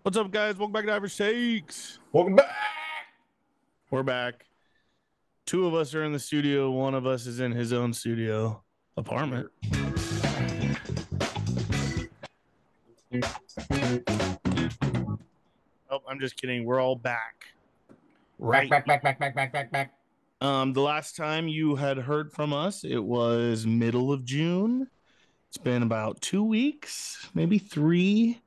What's up, guys? Welcome back to Average Takes. Welcome back. We're back. Two of us are in the studio. One of us is in his own studio apartment. Oh, I'm just kidding. We're all back. Back. The last time you had heard from us, it was middle of June. It's been about 2 weeks, maybe 3.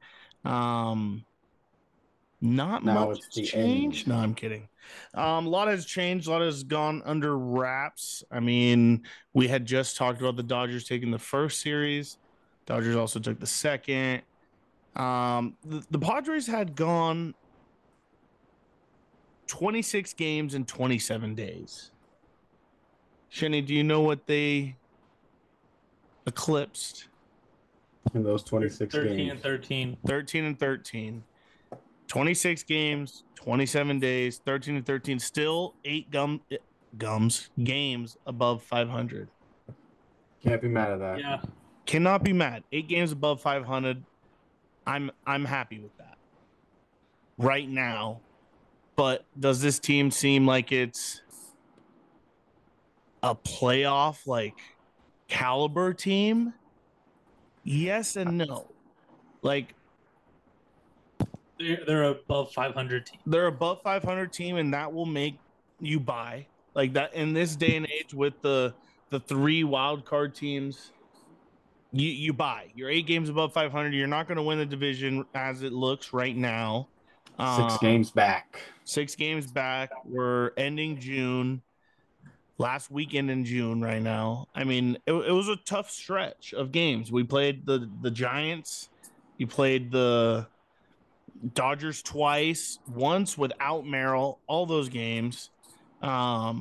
Not Now much it's has the changed. end. No, I'm kidding. A lot has changed. A lot has gone under wraps. I mean, we had just talked about the Dodgers taking the first series. Dodgers also took the second. The Padres had gone 26 games in 27 days. Shenny, do you know what they eclipsed? In those 26 13 games. and 13. 13 and 13. 26 games, 27 days, 13 and 13. Still 8 games above 500. Can't be mad at that. Yeah. Cannot be mad. 8 games above 500. I'm happy with that right now. But does this team seem like it's a playoff like caliber team? Yes and no. Like, They're above 500 team. they're above 500 team, and that will make you buy like that in this day and age with the 3 wild card teams. You buy. You're 8 games above 500. You're not going to win the division as it looks right now. 6 games back. 6 games back. We're ending June. Last weekend in June right now. I mean, it was a tough stretch of games. We played the Giants. You played the Dodgers twice, once without Merrill, all those games. It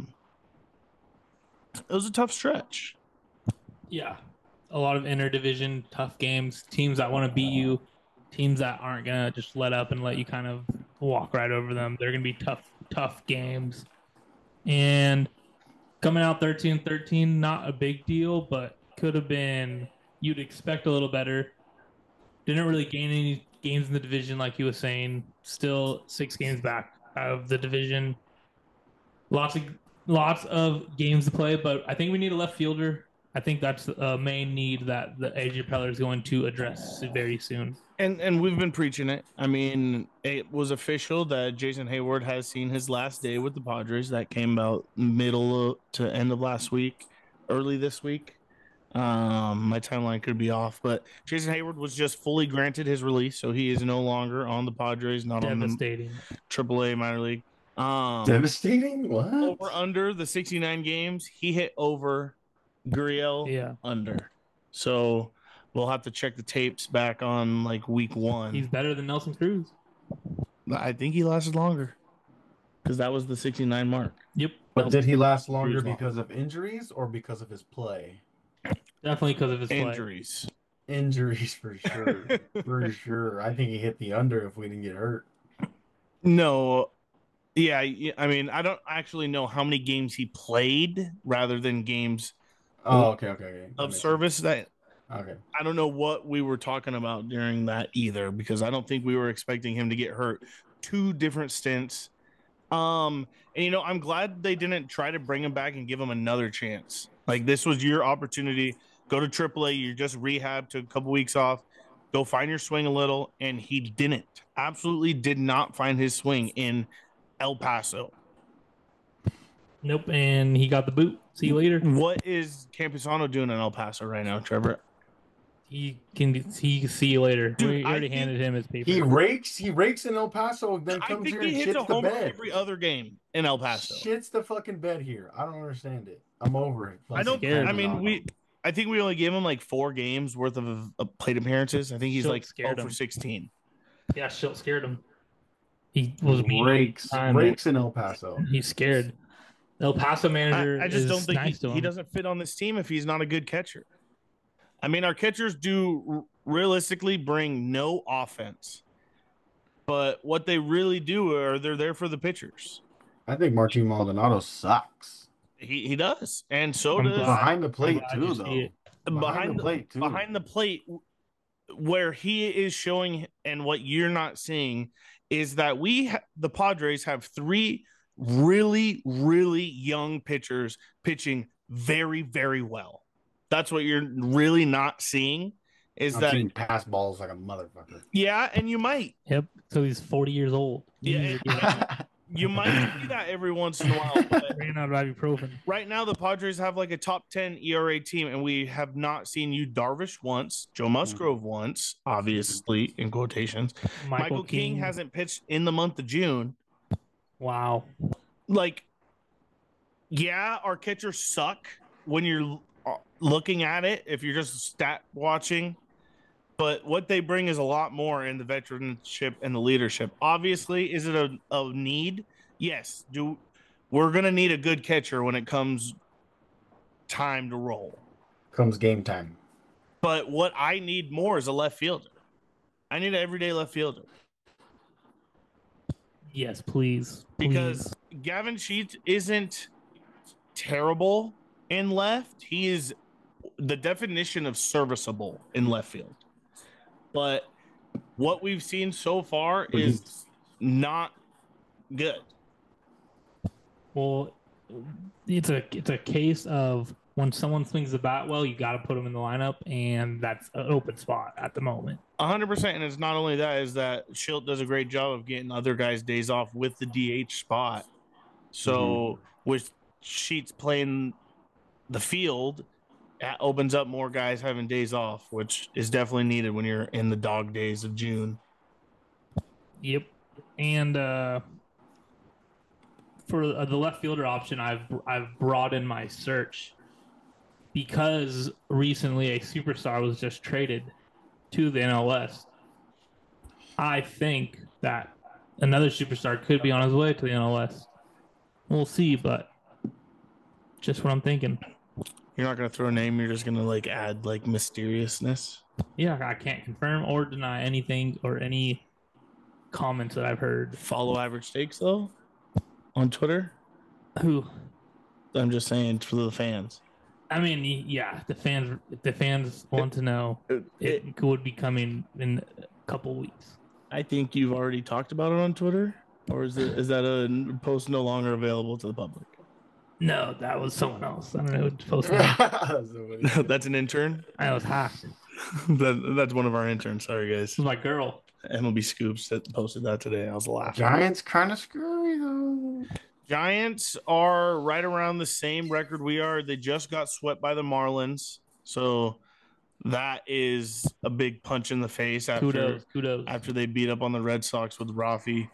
was a tough stretch. Yeah. A lot of interdivision, tough games, teams that want to beat you, teams that aren't going to just let up and let you kind of walk right over them. They're going to be tough games. And coming out 13-13, not a big deal, but could have been, you'd expect a little better. Didn't really gain any games in the division, like he was saying. Still 6 games back out of the division. Lots of games to play, but I think we need a left fielder. I think that's a main need that the AJ Preller is going to address very soon. And we've been preaching it. I mean, it was official that Jason Hayward has seen his last day with the Padres. That came out middle to end of last week, early this week. My timeline could be off, but Jason Hayward was just fully granted his release, so he is no longer on the Padres, not on the AAA minor league. Devastating? What? Over under the 69 games, he hit over Gurriel under. So we'll have to check the tapes back on like week 1. He's better than Nelson Cruz. I think he lasted longer because that was the 69 mark. Yep. But did he last longer because of injuries or because of his play? Definitely because of his injuries. Play. Injuries for sure. For sure. I think he hit the under if we didn't get hurt. No. Yeah, I mean, I don't actually know how many games he played rather than games okay. of service sense. Okay. I don't know what we were talking about during that either, because I don't think we were expecting him to get hurt. 2 different stints. And I'm glad they didn't try to bring him back and give him another chance. Like, this was your opportunity. Go to AAA. You just rehab, took a couple weeks off. Go find your swing a little, and he didn't. Absolutely did not find his swing in El Paso. Nope, and he got the boot. See you later. What is Campusano doing in El Paso right now, Trevor? He can see you later. Dude, we already handed him his paper. He rakes in El Paso, then comes here and shits the bed. Every other game in El Paso. Shits the fucking bed here. I don't understand it. I'm over it. I think we only gave him like 4 games worth of plate appearances. I think he's like 0 for 16. Yeah, Schilt scared him. He was rakes in El Paso. He's scared. El Paso manager. I just don't think he doesn't fit on this team if he's not a good catcher. I mean, our catchers do realistically bring no offense, but what they really do are they're there for the pitchers. I think Martin Maldonado sucks. He does, and so does behind the plate too, though. Behind the plate, where he is showing and what you're not seeing is that the Padres have three really, really young pitchers pitching very, very well. That's what you're really not seeing is I'm that, seeing pass balls like a motherfucker. yeah, and you might. Yep. So he's 40 years old. Yeah, you might see that every once in a while. But Ran out of ibuprofen. right now, the Padres have like a top 10 ERA team, and we have not seen Yu Darvish once, Joe Musgrove once, obviously, in quotations. Michael King hasn't pitched in the month of June. Wow. Like, yeah, our catchers suck when you're looking at it, if you're just stat watching. But what they bring is a lot more in the veteranship and the leadership. Obviously, is it a need? Yes. We're going to need a good catcher when it comes time to roll. Comes game time. But what I need more is a left fielder. I need an everyday left fielder. Yes, please. Because Gavin Sheets isn't terrible in left. He is the definition of serviceable in left field. But what we've seen so far is not good. Well, it's a case of when someone swings the bat well, you got to put them in the lineup, and that's an open spot at the moment. 100%, and it's not only that, is that Schilt does a great job of getting other guys days off with the DH spot. So with Sheets playing the field, that opens up more guys having days off, which is definitely needed when you're in the dog days of June. Yep. And for the left fielder option, I've broadened my search because recently a superstar was just traded to the NL West. I think that another superstar could be on his way to the NL West. We'll see, but just what I'm thinking. You're not going to throw a name. You're just going to like add like mysteriousness. Yeah, I can't confirm or deny anything or any comments that I've heard. Follow Average Stakes though on Twitter. Who? I'm just saying for the fans. I mean, yeah, the fans want to know. It would be coming in a couple weeks. I think you've already talked about it on Twitter, or is that a post no longer available to the public? No, that was someone else. I don't know who posted that. That's an intern. I was hacked. That's one of our interns. Sorry, guys. This was my girl. MLB Scoops that posted that today. I was laughing. Giants kind of screwy though. Giants are right around the same record we are. They just got swept by the Marlins, so that is a big punch in the face. Kudos. After they beat up on the Red Sox with Rafi.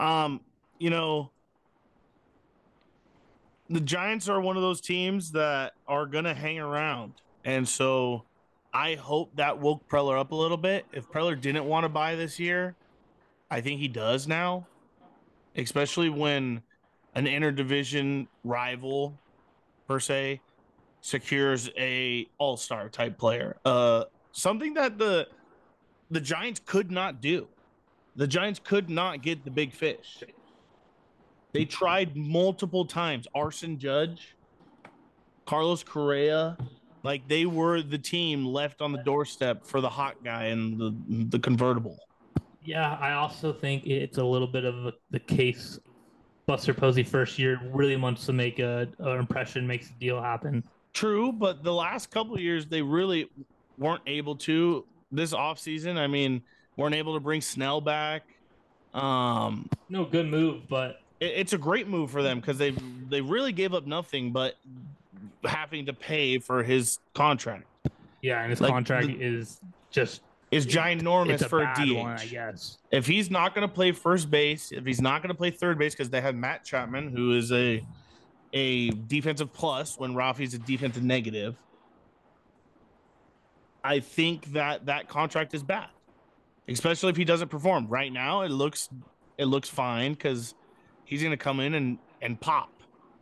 The Giants are one of those teams that are going to hang around. And so I hope that woke Preller up a little bit. If Preller didn't want to buy this year, I think he does now, especially when an interdivision rival, per se, secures a all-star type player. Something that the Giants could not do. The Giants could not get the big fish. They tried multiple times. Arson Judge, Carlos Correa, like they were the team left on the doorstep for the hot guy and the convertible. Yeah, I also think it's a little bit of the case. Buster Posey first year really wants to make an impression, makes a deal happen. True, but the last couple of years they really weren't able to. This offseason, I mean, weren't able to bring Snell back. No, good move, but it's a great move for them because they really gave up nothing but having to pay for his contract. Yeah, and his contract is ginormous for a DH. One, I guess. If he's not going to play first base, if he's not going to play third base, because they have Matt Chapman, who is a defensive plus when Rafi's a defensive negative, I think that contract is bad, especially if he doesn't perform. Right now, it looks fine because he's going to come in and pop.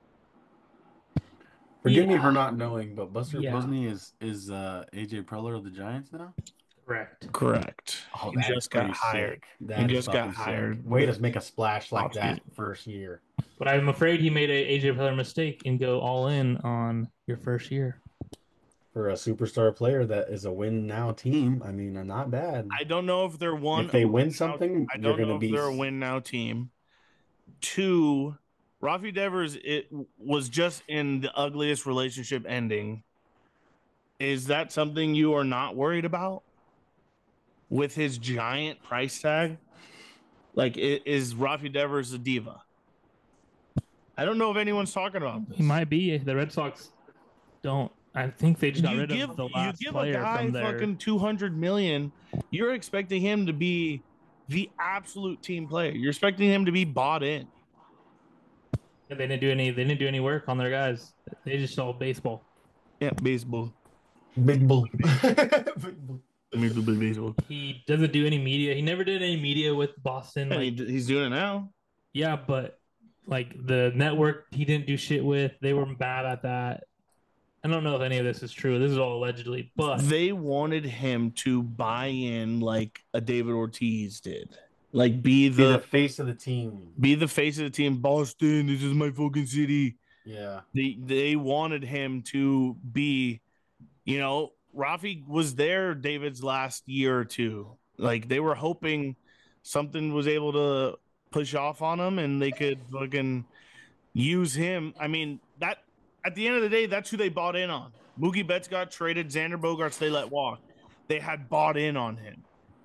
Forgive me for not knowing, but Buster Posey is AJ Preller of the Giants now? Correct. Oh, he just got hired. He just got hired. Way to make a splash like that first year. But I'm afraid he made a AJ Preller mistake and go all in on your first year. for a superstar player that is a win now team. I mean, not bad. I don't know if they're one. If they win now- something, I you're don't know gonna if be. they're a win now team. 2, Rafi Devers, it was just in the ugliest relationship ending. Is that something you are not worried about with his giant price tag? Like, is Rafi Devers a diva? I don't know if anyone's talking about this. He might be. The Red Sox don't. I think they just got You rid give of the you last give a player guy from there. fucking 200 million. You're expecting him to be the absolute team player. You're expecting him to be bought in. They didn't do any. They didn't do any work on their guys. They just saw baseball. Yeah, baseball. Big bull. Big bull. Major League Baseball. He doesn't do any media. He never did any media with Boston. Yeah, Like, he's doing it now. yeah, but like the network, he didn't do shit with. They were bad at that. I don't know if any of this is true. This is all allegedly, but They wanted him to buy in like a David Ortiz did. Like be Be the the face of the team. face of the team. Boston, this is my fucking city. Yeah. They wanted him to be, Rafi was there David's last year or two. Like they were hoping something was able to push off on him and they could fucking use him. I mean, that at the end of the day, that's who they bought in on. Mookie Betts got traded, Xander Bogaerts they let walk. They had bought in on him.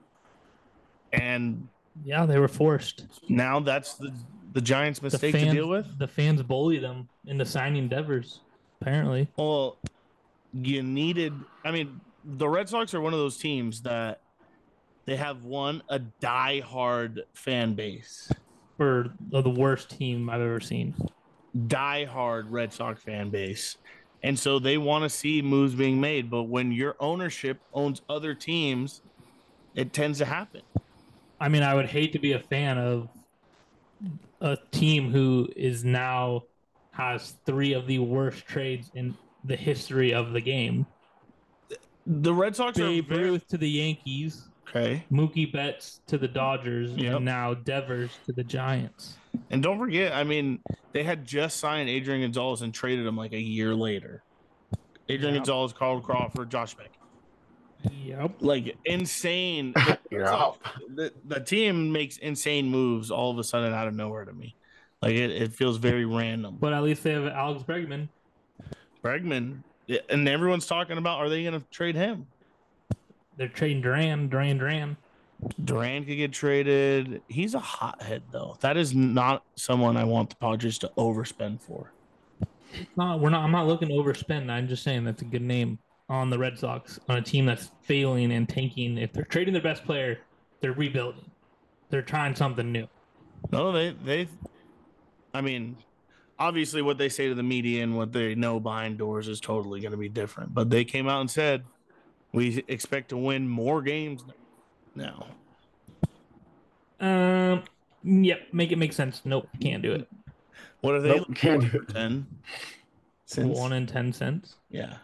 And yeah, they were forced. now that's the Giants' mistake to deal with. The fans bully them into signing Devers, apparently. Well, you needed. I mean, the Red Sox are one of those teams that they have a die-hard fan base. For the worst team I've ever seen. Die-hard Red Sox fan base. And so they want to see moves being made. But when your ownership owns other teams, it tends to happen. I mean, I would hate to be a fan of a team who is now has 3 of the worst trades in the history of the game. The Red Sox Babe are Ruth to the Yankees, okay. Mookie Betts to the Dodgers, Yep. and now Devers to the Giants. And don't forget, I mean, they had just signed Adrian Gonzalez and traded him like a year later. Adrian Yep. Gonzalez, Carl Crawford, Josh Beck. Yep. Like insane. You're up. The team makes insane moves all of a sudden out of nowhere to me. Like it feels very random. But at least they have Alex Bregman. Bregman, and everyone's talking about, are they going to trade him? They're trading Duran. Duran could get traded. He's a hothead, though. That is not someone I want the Padres to overspend for. I'm not looking to overspend. I'm just saying that's a good name on the Red Sox, on a team that's failing and tanking. If they're trading their best player, they're rebuilding. They're trying something new. No, I mean, obviously what they say to the media and what they know behind doors is totally going to be different. But they came out and said, we expect to win more games now. Yep, make it make sense. Nope, can't do it. What are they? Nope, can't do it. 10 since 1 and 10 cents. yeah.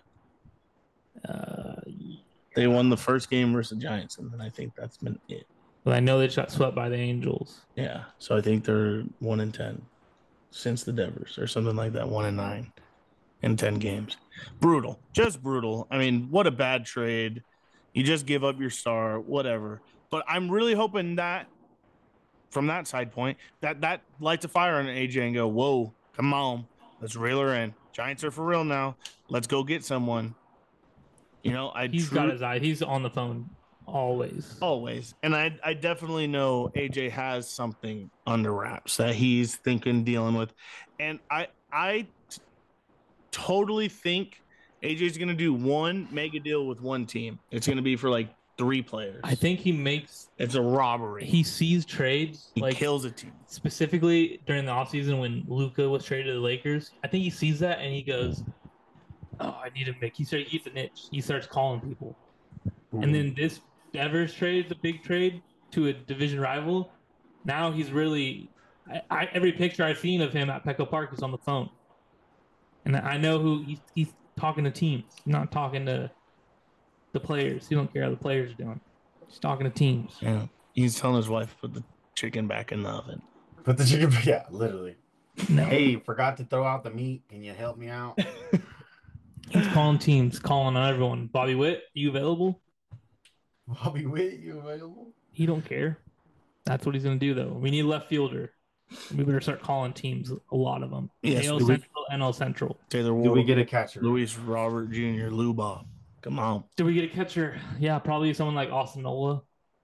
They won the first game versus the Giants, and then I think that's been it. But I know they just got swept by the Angels. Yeah, so I think they're 1 and 10 since the Devers or something like that. 1 and 9 in 10 games. Brutal, just brutal. I mean, what a bad trade. You just give up your star, whatever. But I'm really hoping that from that side point, that lights a fire on AJ and go, whoa, come on, let's reel her in. Giants are for real now. Let's go get someone. He's got his eye. He's on the phone always. And I definitely know AJ has something under wraps that he's thinking, dealing with. And I totally think AJ's going to do one mega deal with one team. It's going to be for like 3 players. I think It's a robbery. he sees trades He like kills a team. specifically during the offseason when Luka was traded to the Lakers. I think he sees that and he goes, "Oh, I need to make." He gets an itch. He starts calling people, and then this Devers trade is a big trade to a division rival. Now he's really. Every picture I've seen of him at Petco Park is on the phone, and I know who he's talking to teams. He's not talking to the players. He don't care how the players are doing. He's talking to teams. Yeah. He's telling his wife to put the chicken back in the oven. Put the chicken. Yeah, literally. No. Hey, forgot to throw out the meat. Can you help me out? He's calling teams, calling on everyone. Bobby Witt, you available? Bobby Witt, you available? He don't care. That's what he's going to do, though. We need left fielder. We better start calling teams, a lot of them. Yes, AL Central, NL Central. Taylor Do Ward, we get a catcher? Luis Robert Jr., Lou Bob. Come on. Did we get a catcher? Yeah, probably someone like Austin Nola.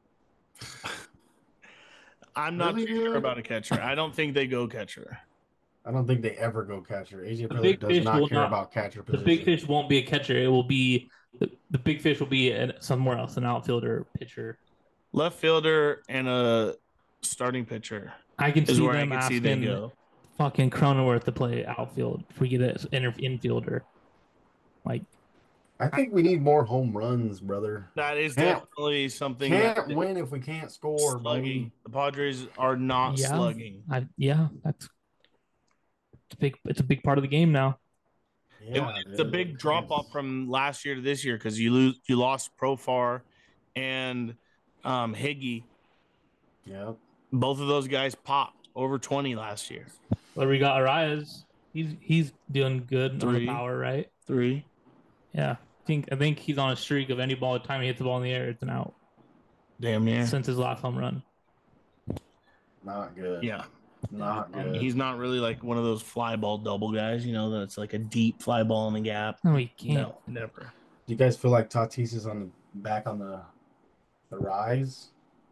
I'm not Really too sure good? about a catcher. I don't think they go catcher. I don't think they ever go catcher. AJ The Preller big does fish will not care not- about catcher The position. big fish won't be a catcher. It will be the big fish will be somewhere else, an outfielder, pitcher. Left fielder and a starting pitcher I can is see where I them can see they asking go. fucking Cronenworth to play outfield if we get an infielder. Like, I think we need more home runs, brother. That is Can't- definitely something Can't that win if we can't score, slugging. buddy. The Padres are not Yeah. slugging. that's it's a big part of the game now. Yeah, It's a big drop off from last year to this year because you lost Profar and Higgy. Yep. Both of those guys popped over 20 last year. But we got Arias. He's doing good on Three. the power, right? 3. Yeah. I think he's on a streak of any ball time he hits the ball in the air, it's an out Damn near. since his last home run. Not good. Yeah. Not good. He's not really like one of those fly ball double guys, that's like a deep fly ball in the gap. No, he can't. No, never. Do you guys feel like Tatis is back on the rise?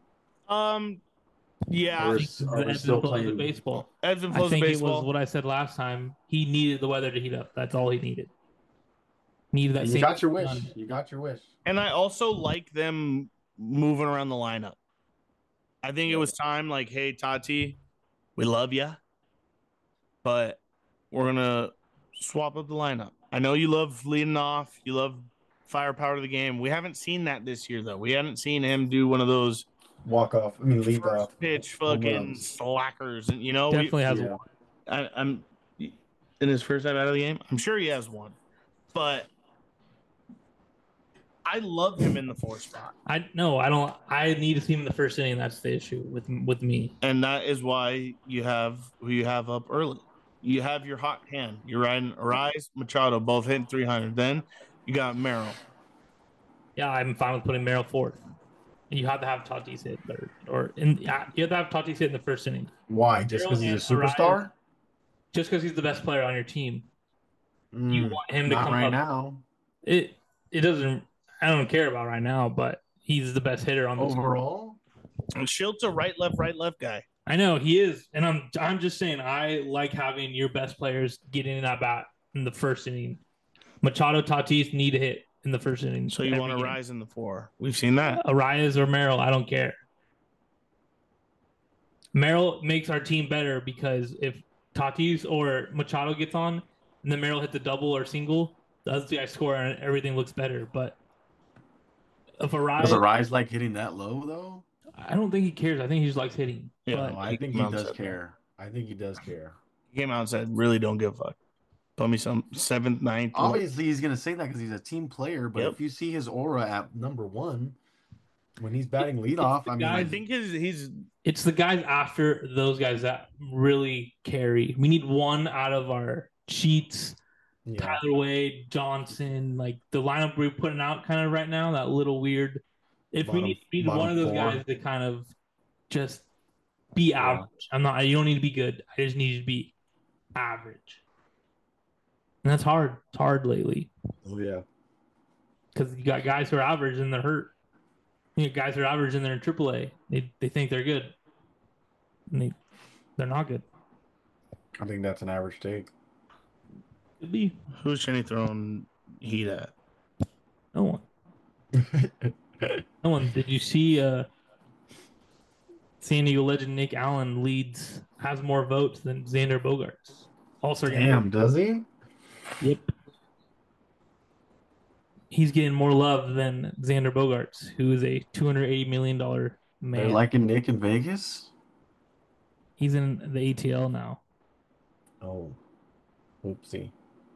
Yeah. Or I think is- are the we ebbs and still flows of playing- baseball. Ebbs and I flows of think it baseball. was what I said last time. He needed the weather to heat up. That's all he needed. Needed that You same got your wish. sun. You got your wish. And I also like them moving around the lineup. I think it was time, like, hey, Tati, we love you, but we're going to swap up the lineup. I know you love leading off. You love firepower to the game. We haven't seen that this year, though. We haven't seen him do one of those Walk off. I mean, lead first off. pitch home fucking runs. slackers. And, Definitely has Yeah. I'm in his first time out of the game. I'm sure he has one, but I love him in the 4 spot. I don't. I need to see him in the first inning. That's the issue with me. And that is why you have who you have up early. You have your hot hand. You're riding Arise, Machado, both hitting 300. Then you got Merrill. Yeah, I'm fine with putting Merrill fourth. And you have to have Tatis hit third, you have to have Tatis hit in the first inning. Why? Just because he's a Merrill and superstar? Just because he's the best player on your team, you want him to Not come right up. now. It doesn't. I don't care about right now, but he's the best hitter on this. Overall, And Schilt's a right, left guy. I know he is, and I'm just saying I like having your best players get in that bat in the first inning. Machado, Tatis need to hit in the first inning. So you every want to game. rise in the 4. We've seen that. Arias or Merrill, I don't care. Merrill makes our team better because if Tatis or Machado gets on, and then Merrill hits a double or single, the other guys score and everything looks better. But if Arias, does Arise like hitting that low though? I don't think he cares. I think he just likes hitting. Yeah, But No, I think he does care. I think he does care. He came out and said, really don't give a fuck. Put me some 7th, 9th. Obviously, he's going to say that because he's a team player. But Yep. if you see his aura at number 1 when he's batting leadoff, I mean, I think he's it's the guys after those guys that really carry. We need one out of our cheats. yeah. Tyler Wade, Johnson, like the lineup we're putting out kind of right now, that little weird. If we need one of those 4. guys to kind of just be average. You don't need to be good. I just need you to be average. And that's hard. It's hard lately Oh yeah. because you got guys who are average and they're hurt. You got guys who are average and they're in AAA. They think they're good. And they're not good. I think that's an average take. Could be. who's Cheney throwing heat at? No one. No one. Did you see San Diego legend Nick Allen has more votes than Xander Bogaerts? Also, Damn, does he? Yep. He's getting more love than Xander Bogaerts, who is a $280 million They're man. liking Nick in Vegas. He's in the ATL now. Oh, oopsie.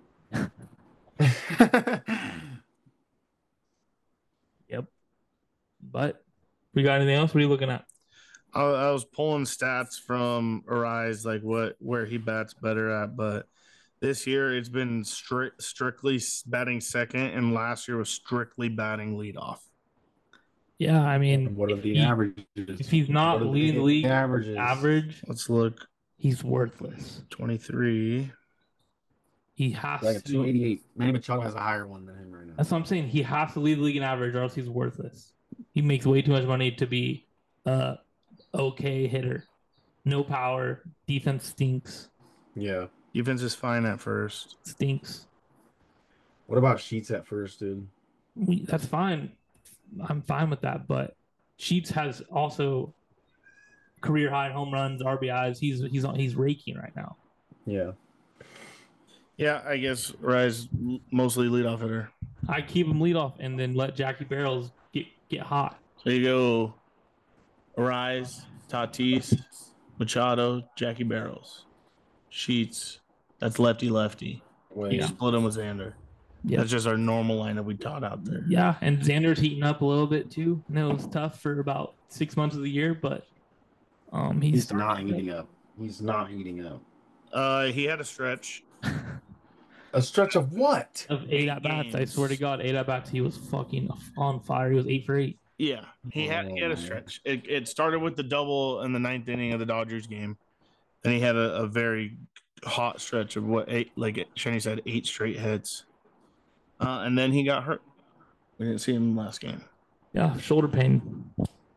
Yep. But we got anything else? What are you looking at? I was pulling stats from Arise, like where he bats better at, but This year, it's been strictly batting second, and last year was strictly batting leadoff. Yeah, I mean, What are if, the averages? if he's not What are leading the league averages? average, Let's look. he's worthless. 23. He has Like a to. 288. Manny Machado has a higher one than him right now. That's what I'm saying. He has to lead the league in average, or else he's worthless. He makes way too much money to be a okay hitter. No power. Defense stinks. Yeah. Defense is fine at first. Stinks. What about Sheets at first, dude? That's fine. I'm fine with that. But Sheets has also career high home runs, RBIs. He's raking right now. Yeah. Yeah, I guess Rise mostly leadoff hitter. I keep him leadoff and then let Jackie Barrels get hot. So you go Rise, Tatis, Machado, Jackie Barrels, Sheets. That's lefty. Wait. You split him with Xander. Yeah. That's just our normal lineup we taught out there. Yeah, and Xander's heating up a little bit too. I know it was tough for about 6 months of the year, but he's not heating up. He's not heating up. He had a stretch. A stretch of what? Of 8 at bats. I swear to God, 8 at bats. He was fucking on fire. He was 8 for 8. Yeah, he had a stretch. It started with the double in the 9th inning of the Dodgers game, and he had a very hot stretch of what 8, like Shani said, 8 straight hits, and then he got hurt. We didn't see him last game. Yeah, shoulder pain.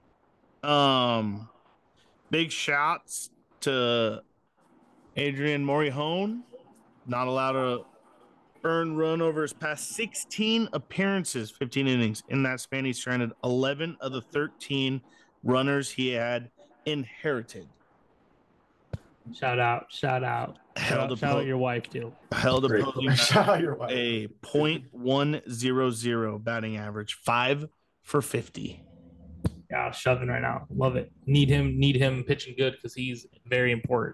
Big shouts to Adrian Morejon, not allowed to earn run over his past 16 appearances, 15 innings. In that span, he stranded 11 of the 13 runners he had inherited. Shout out. Shout out your wife, too. Held opposing Shout out your wife. a .100 batting average, 5 for 50. Yeah, shoving right now. Love it. Need him pitching good because he's very important.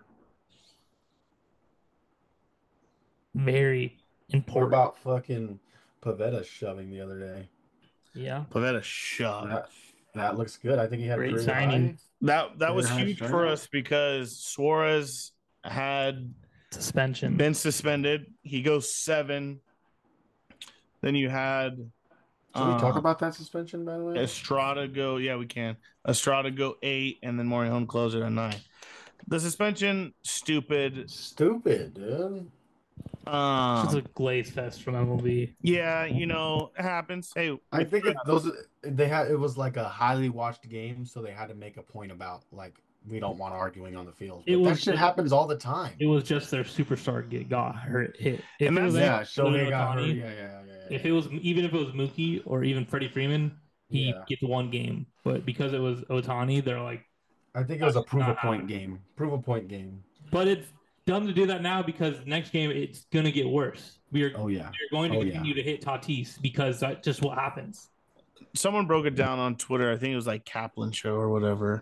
Very important. What about fucking Pavetta shoving the other day? Yeah. Pavetta shot. That looks good. I think he had Great a great signing. That was huge for us because Suarez had been suspended. He goes 7. Then you had Can we talk about that suspension, by the way? Estrada go, yeah, we can. Estrada go 8, and then Morejon close it at 9. The suspension, stupid. Stupid, dude. It's just a glaze fest from MLB. Yeah, it happens. Hey, I think it was like a highly watched game, so they had to make a point about like we don't want arguing on the field. That shit happens all the time. It was just their superstar got hurt. Hit. If And it was Shohei got hurt. Yeah. If it was Mookie or even Freddie Freeman, he gets 1 game. But because it was Ohtani, they're like, I think it was a prove a point game. But it's dumb to do that now because next game it's gonna get worse. We're going to continue to hit Tatis because that's just what happens. Someone broke it down on Twitter. I think it was like Kaplan Show or whatever.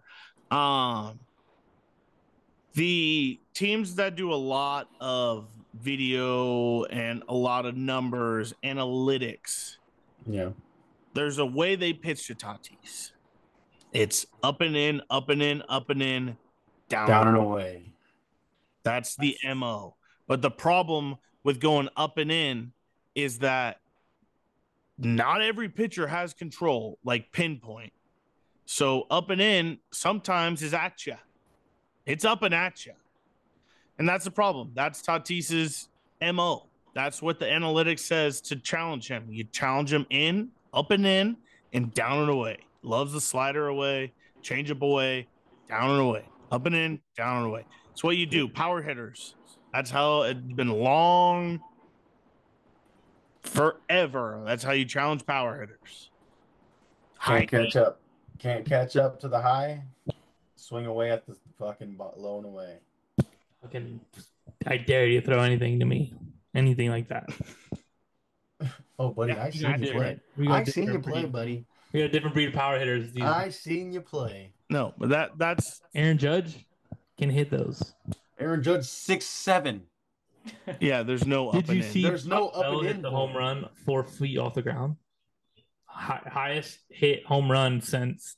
The teams that do a lot of video and a lot of numbers, analytics. Yeah. There's a way they pitch to Tatis. It's up and in, up and in, up and in, down and away. That's the MO. But the problem with going up and in is that not every pitcher has control, like pinpoint. So up and in sometimes is at you. It's up and at you. And that's the problem. That's Tatis's MO. That's what the analytics says to challenge him. You challenge him in, up and in, and down and away. Loves the slider away, change up away, down and away. Up and in, down and away. It's what you do. Power hitters. That's how it's been long, forever. That's how you challenge power hitters. Can't catch up to the high. Swing away at the fucking low and away. I dare you to throw anything to me. Anything like that. Oh, buddy, I seen you play. I seen you play, buddy. We got a different breed of power hitters. I seen you play. No, but that's Aaron Judge can hit those. Aaron Judge 6'7". Yeah, there's no up and in. There's no up and in. Hit the home run 4 feet off the ground. Highest hit home run since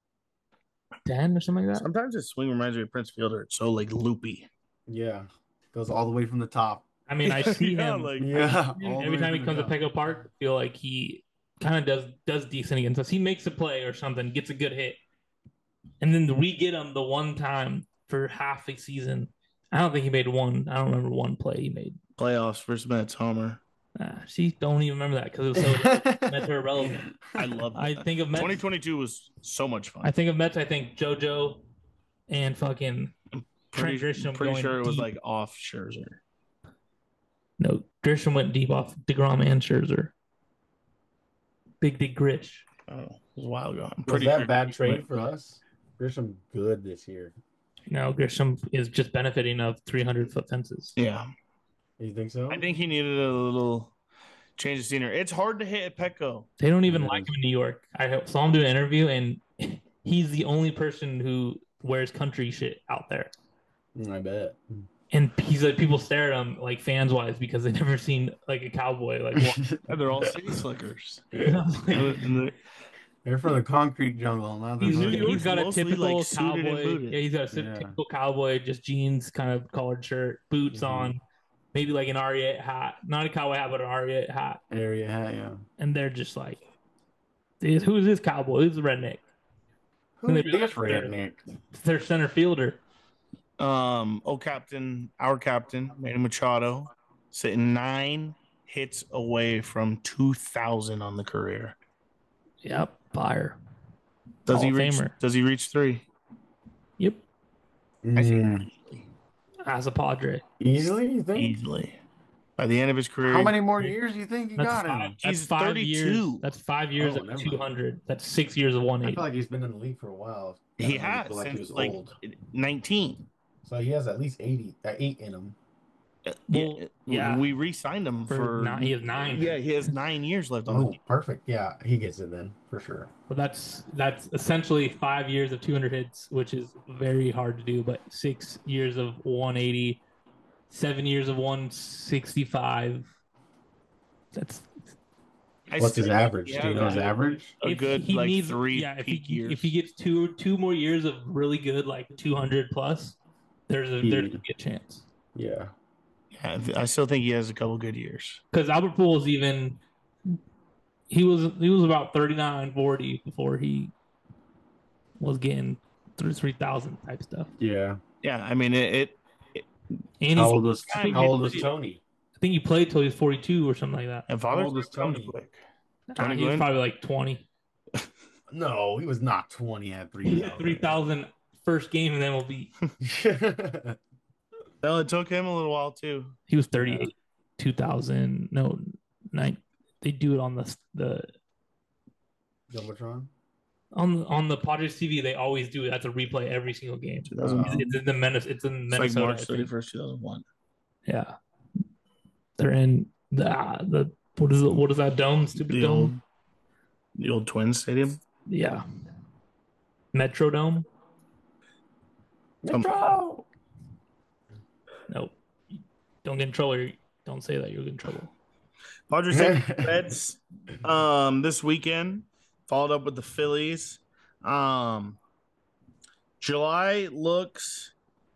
2010 or something like that. Sometimes his swing reminds me of Prince Fielder. It's so like loopy. Yeah. Goes all the way from the top. I mean, I see Yeah, him. like Yeah. Every time he comes to Petco Park, I feel like he kind of does decent against us. He makes a play or something, gets a good hit, and then we get him the one time for half a season. I don't think he made one. I don't remember one play he made. playoffs versus Mets homer. See, don't even remember that because it was so Mets are irrelevant. I love that. I think of Mets. 2022 was so much fun. I think of Mets. I think JoJo and fucking Trent Grisham. Pretty sure it was deep. like off Scherzer. No, Grisham went deep off DeGrom and Scherzer. Big Grish. Oh, it was a while ago. I'm Was pretty that sure bad trade for us? Grisham good this year. No, Grisham is just benefiting of 300-foot fences. Yeah. You think so? I think he needed a little change of scenery. It's hard to hit at Petco. They don't even like him in New York. I saw him do an interview, and he's the only person who wears country shit out there. I bet. And he's like, people stare at him like fans wise because they've never seen like a cowboy like walk. And they're all city slickers. They're from the concrete jungle. He's got a mostly, typical like, suited and cowboy. booted. Yeah, he's got a typical cowboy, just jeans, kind of collared shirt, boots on, maybe like an R8 hat, not a cowboy hat, but an R8 hat. Area hat, yeah. And they're just like, who is this cowboy? Who's the redneck? Who's this redneck? Their center fielder. Our captain, Manny Machado, sitting 9 hits away from 2,000 on the career. Yep, fire. Does Hall he of reach? Famer. Does he reach 3? Yep, Mm. as a Padre. Easily, you think? Easily. By the end of his career, How many more years do you think he got in him? That's He's 5 32. years. That's 5 years Oh, of never 200. That's 6 years of I 180. feel like he's been in the league for a while. he I has feel like he since was like old. 19. So he has at least 8 in him. Well, yeah. We re-signed him for he has 9. Yeah, he has 9 years left on. Oh, perfect. Yeah, he gets it then for sure. But that's essentially 5 years of 200 hits, which is very hard to do. But 6 years of 180, 7 years of 165. That's What's his average? Do you know his average? A good he like needs, 3 yeah, peak years. if he gets two more years of really good, like 200 plus, there's a good chance. Yeah. Yeah, I still think he has a couple good years. Because Albert Pujols he was about 39, 40 before he was getting through 3,000 type stuff. Yeah. Yeah, I mean And How old was I think Tony? I think he played till he was 42 or something like that. And How Father's old is Tony? quick. He Tony was Gwynn? probably like 20. No, he was not 20 at He 3,000. hit 3,000 first game in MLB. Well, it took him a little while too. He was 38. 2000. No, 9. They do it on the Jumbotron? on the Padres TV. They always do it. That's a replay every single game. 2001. It's in the Minnesota. It's in It's like Minnesota. March I think. 31st, 2001. Yeah, they're in the what is that dome? Stupid dome. The old Twins Stadium. Yeah, Metrodome. Metro! Nope. Don't get in trouble. Don't say that. You'll get in trouble. Padres take the Reds this weekend, followed up with the Phillies. July looks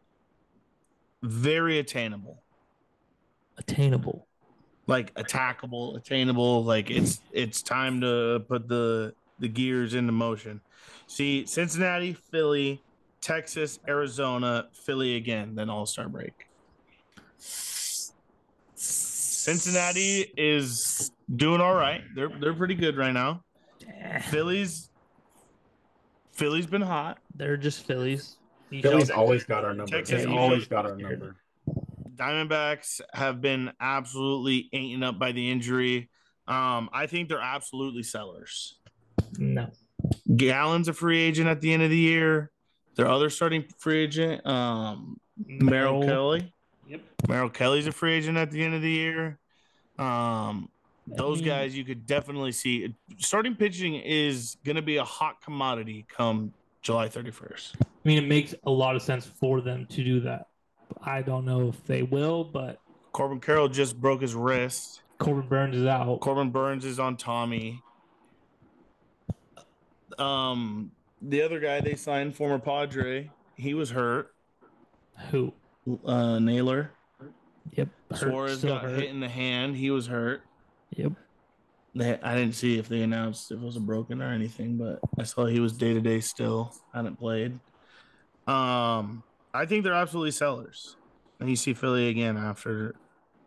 very attainable. Attainable. Like attackable, attainable. Like it's time to put the gears into motion. See, Cincinnati, Philly, Texas, Arizona, Philly again, then All-Star break. Cincinnati is doing all right. They're pretty good right now. Philly's been hot. They're just Phillies. Philly's always got our number. Texas They always got our number. Diamondbacks have been absolutely eaten up by the injury. I think they're absolutely sellers. No. Gallen's a free agent at the end of the year. Their other starting free agent, Merrill Kelly. Yep. Merrill Kelly's a free agent at the end of the year. Those guys you could definitely see. Starting pitching is going to be a hot commodity come July 31st. I mean, it makes a lot of sense for them to do that. I don't know if they will, but Corbin Carroll just broke his wrist. Corbin Burns is out. Corbin Burns is on Tommy. The other guy they signed, former Padre, he was hurt. Who? Naylor. Yep. Suarez got hit in the hand. He was hurt. Yep. I didn't see if they announced if it was a broken or anything, but I saw he was day-to-day still. Hadn't played. I think they're absolutely sellers. And you see Philly again after.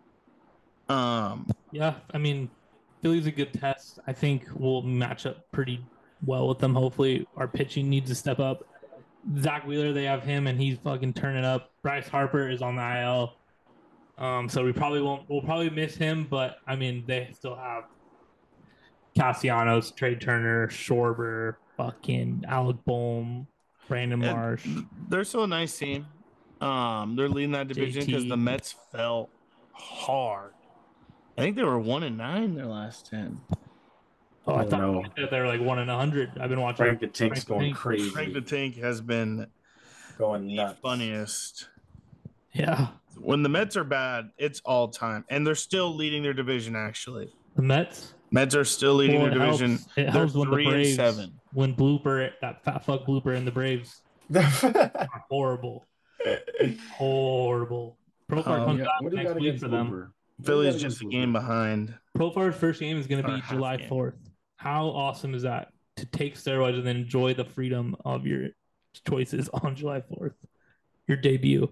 Yeah, I mean, Philly's a good test. I think we'll match up pretty well with them. Hopefully, our pitching needs to step up. Zach Wheeler, they have him, and he's fucking turning up. Bryce Harper is on the IL, so we'll probably miss him. But I mean, they still have Castellanos, Trey Turner, Schwarber, fucking Alec Bohm, Brandon Marsh. They're still a nice team. They're leading that division because the Mets fell hard. I think they were 1-9 their last 10. Oh, I thought they were like 1-100. I've been watching. Frank the Tank's going crazy. Frank the Tank has been going nuts. Funniest. Yeah. When the Mets are bad, it's all time, and they're still leading their division. Actually, the Mets are still leading their division. It helps when the Braves 3-7. When that fat fuck Blooper and the Braves are horrible. Horrible. Profar comes back next week for them. Philly's just a game behind. Profar's first game is going to be July 4th. How awesome is that? To take steroids and then enjoy the freedom of your choices on July 4th. Your debut.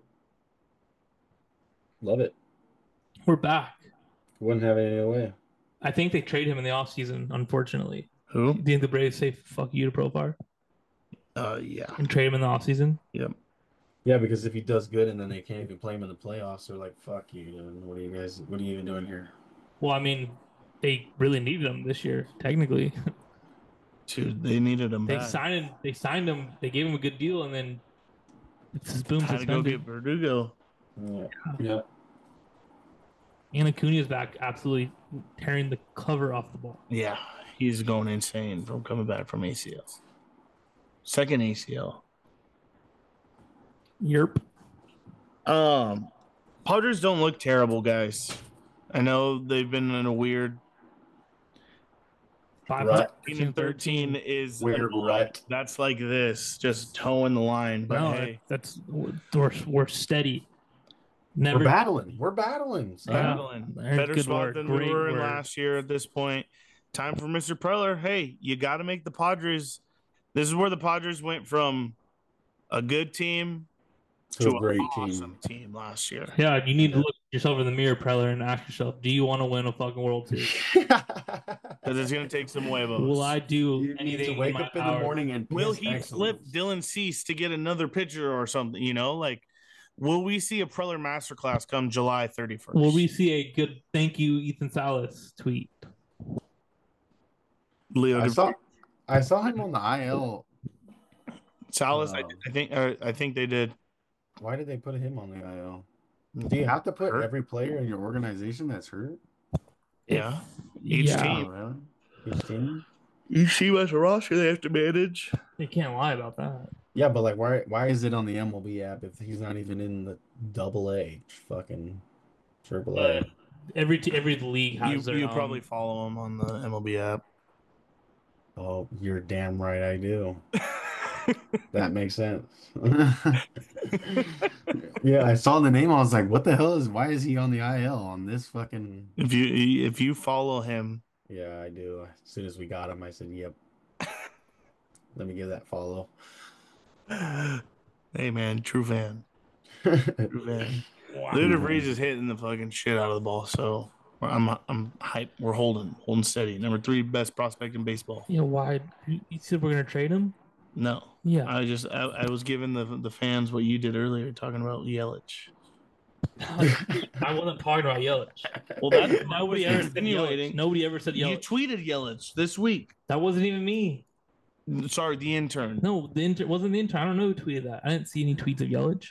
Love it. We're back. Wouldn't have it any other way. I think they trade him in the offseason, unfortunately. Who? Do you think the Braves say fuck you to Profar? Yeah. And trade him in the offseason? Yep. Yeah, because if he does good and then they can't even play him in the playoffs, they're like, fuck you. What are you even doing here? Well, I mean, they really needed him this year, technically. Dude, they needed him back. They signed him. They gave him a good deal, and then it's boom had suspended. to go get Verdugo. Yeah. And Acuna's back, absolutely tearing the cover off the ball. Yeah, he's going insane from coming back from ACL. Second ACL. Yerp. Padres don't look terrible, guys. I know they've been in a weird 13 is weird rut. That's like this, just toeing the line. But hey, we're steady. We're battling. Better spot than we were in last year at this point. Time for Mr. Preller. Hey, you got to make the Padres. This is where the Padres went from a good team to a great team last year. Yeah, you need to look yourself in the mirror, Preller, and ask yourself, do you want to win a fucking World Series? Because it's going to take some huevos. Will I do anything to wake up in the morning and will he flip Dylan Cease to get another pitcher or something? Will we see a Preller masterclass come July 31st? Will we see a good thank you, Ethan Salas tweet? Leo, I saw him on the IL. Salas, I think they did. Why did they put him on the IL? Do you have to put every player in your organization that's hurt? Yeah. Each team. Really? Each team? Each team has a roster they have to manage. They can't lie about that. Yeah, but like, why is it on the MLB app if he's not even in the AA, fucking AAA? Every league has their You own. probably follow him on the MLB app. Oh, you're damn right I do. That makes sense. Yeah, I saw the name. I was like, what the hell why is he on the IL on this fucking... If you follow him. Yeah, I do. As soon as we got him, I said, yep. Let me give that follow. Hey, man, true fan. True fan. Wow. Lou DeVries is hitting the fucking shit out of the ball, so I'm hyped. We're holding steady. Number 3 best prospect in baseball. Yeah, why? You said we're gonna trade him? No. Yeah. I was giving the fans what you did earlier, talking about Yelich. I wasn't talking about Yelich. Well, that's nobody ever said Yelich. Nobody ever said Yelich. You tweeted Yelich this week. That wasn't even me. Sorry, the intern. No, the intern wasn't the intern. I don't know who tweeted that. I didn't see any tweets of Yelich.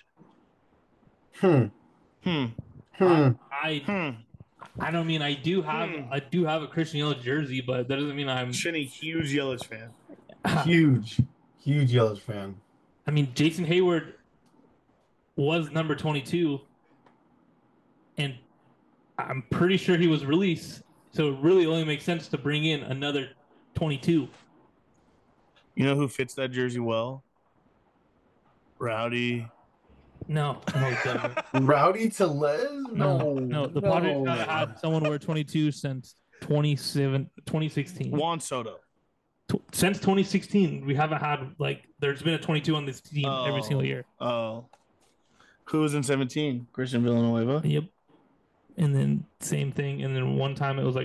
I don't mean I do have a Christian Yelich jersey, but that doesn't mean I'm a huge Yelich fan. Huge Yelich fan. I mean, Jason Hayward was number 22, and I'm pretty sure he was released. So it really only makes sense to bring in another 22. You know who fits that jersey well? Rowdy No, he doesn't. Rowdy Tellez? No. The Padres haven't had someone wear 22 since 2016. Juan Soto. Since 2016, we haven't had there's been a 22 on this team every single year. Oh. Who was in 17? Christian Villanueva. Yep. And then same thing. And then one time it was it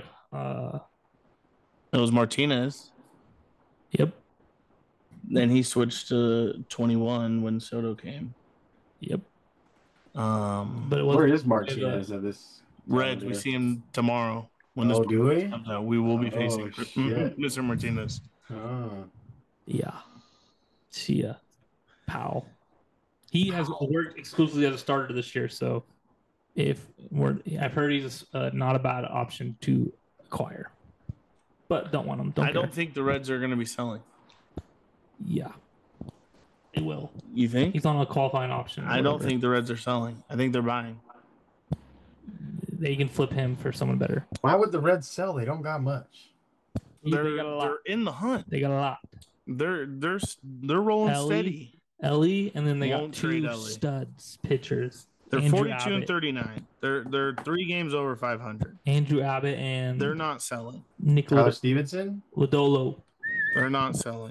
was Martinez. Yep. Then he switched to 21 when Soto came. Yep. But where is Martinez at this? Reds, we see him tomorrow. When do we? Comes out, we will be facing Mr. Martinez. Yeah. See ya, pal. He has worked exclusively as a starter this year, so I've heard he's not a bad option to acquire, but don't want him. I don't think the Reds are going to be selling. Yeah, they will. You think? He's on a qualifying option. I don't think the Reds are selling. I think they're buying. They can flip him for someone better. Why would the Reds sell? They don't got much. They're in the hunt. They got a lot. They're rolling steady. Ellie, and then they got two studs pitchers. They're 42 and 39. They're 3 games over 500. Andrew Abbott and they're not selling. Tyler Stevenson, Lodolo. They're not selling.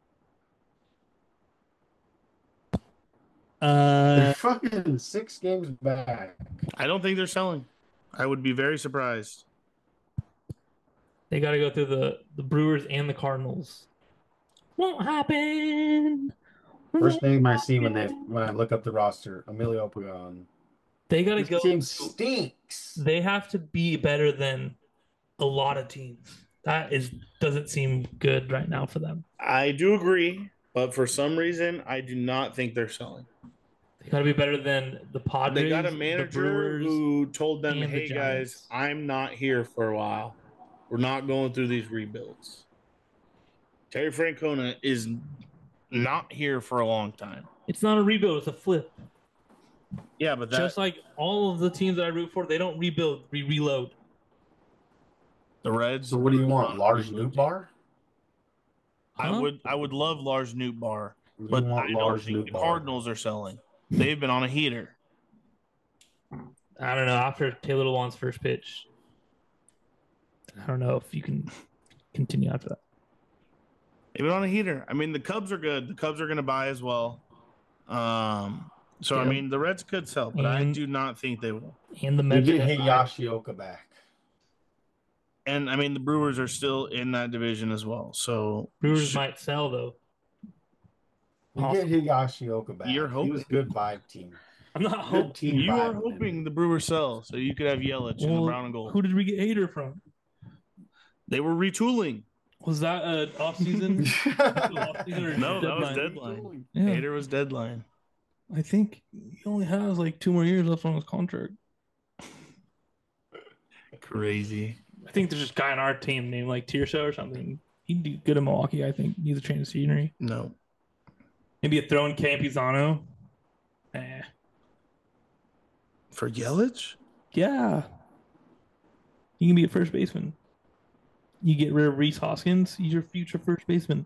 They're fucking 6 games back. I don't think they're selling. I would be very surprised. They got to go through the Brewers and the Cardinals. Won't happen. First name I see when I look up the roster, Emilio Pagan. They got to go. This team stinks. They have to be better than a lot of teams. That doesn't seem good right now for them. I do agree, but for some reason, I do not think they're selling. They got to be better than the Padres. They got a manager who told them, "Hey guys, I'm not here for a while. We're not going through these rebuilds." Terry Francona is not here for a long time. It's not a rebuild; it's a flip. Yeah, but just like all of the teams that I root for, they don't rebuild; we reload. The Reds. So what do you want, Lars Nootbaar? I would love Lars Nootbaar, but I don't think the Cardinals are selling. They've been on a heater. I don't know. After Taylor Lewan's first pitch, I don't know if you can continue after that. They've been on a heater. I mean, the Cubs are good. The Cubs are going to buy as well. I mean, the Reds could sell, but I do not think they will. And the Mets get Higashioka back. And I mean, the Brewers are still in that division as well. So Brewers might sell though. You get Higashioka back. You're hoping. He was a good vibe team. I'm not hoping. You are hoping the Brewers sell, so you could have Yelich in the brown and gold. Who did we get Hader from? They were retooling. Was that an off-season? No, that was deadline. Yeah. Hader was deadline. I think he only has 2 more years left on his contract. Crazy. I think there's this guy on our team named Tirso or something. He'd do good in Milwaukee, I think. He's a change of scenery. No. Maybe a throw in Campizano. For Yelich? Yeah. You can be a first baseman. You get rid of Rhys Hoskins, he's your future first baseman.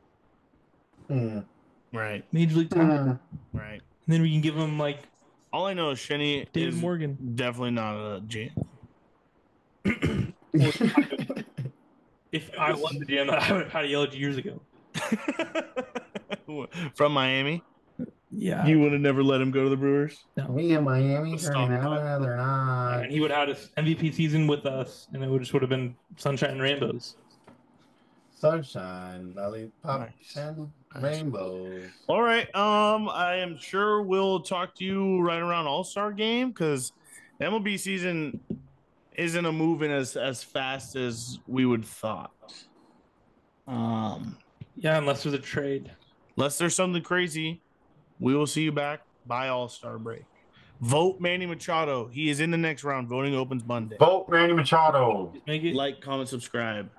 Right. Major League talent. Right. And then we can give him all I know is Shenny David Morgan. Definitely not a GM. If I won the GM, I would have had Yelich years ago. From Miami? Yeah. You would have never let him go to the Brewers? No. We in Miami, they're not. And he would have had his MVP season with us, and it would have been sunshine and rainbows. Sunshine, lollipops, and rainbows. All right. I am sure we'll talk to you right around All-Star game because MLB season isn't moving as fast as we would thought. Yeah, unless there's a trade. Unless there's something crazy, we will see you back by All-Star break. Vote Manny Machado. He is in the next round. Voting opens Monday. Vote Manny Machado. Make it like, comment, subscribe.